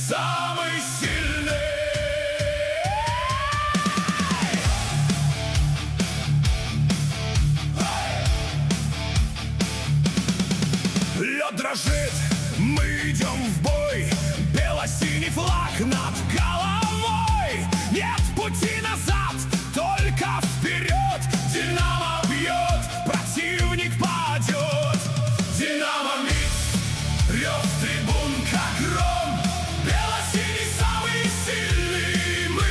самый сильный. Лед дрожит, мы идем в бой, бело-синий флаг над головой. Нет пути назад, только вперед. Динамо бьет, противник падет. Динамо микс, рев трибун как гром. Бело-синий самый сильный, мы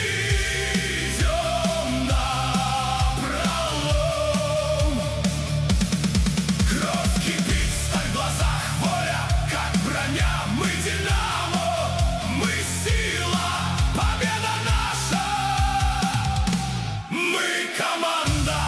идем на пролом. Кровь кипит, сталь в глазах, воля как броня. Мы Динамо, мы сила, победа наша. Мы команда.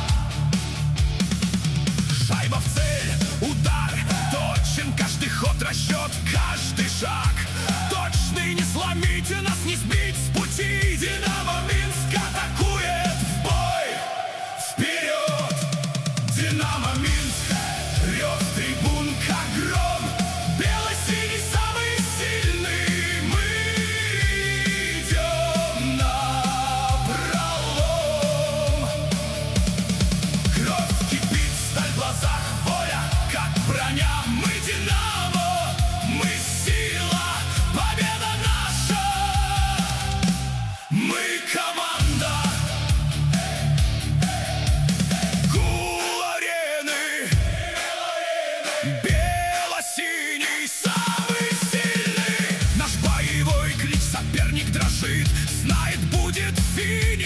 Шайба в цель, удар точен, каждый ход, расчет, каждый шаг точный, не сломить нас, не сбить с пути. Динамо Минск атакует в бой, вперед! Динамо Минск, рев трибун как гром. Бело-синий самый сильный, мы идем на пролом. Кровь кипит, сталь в глазах, воля как броня. Мы Динамо, мы сила, победа наша. Мы команда. Гул арены, бело-синий самый сильный. Наш боевой клич, соперник дрожит, знает, будет финиш.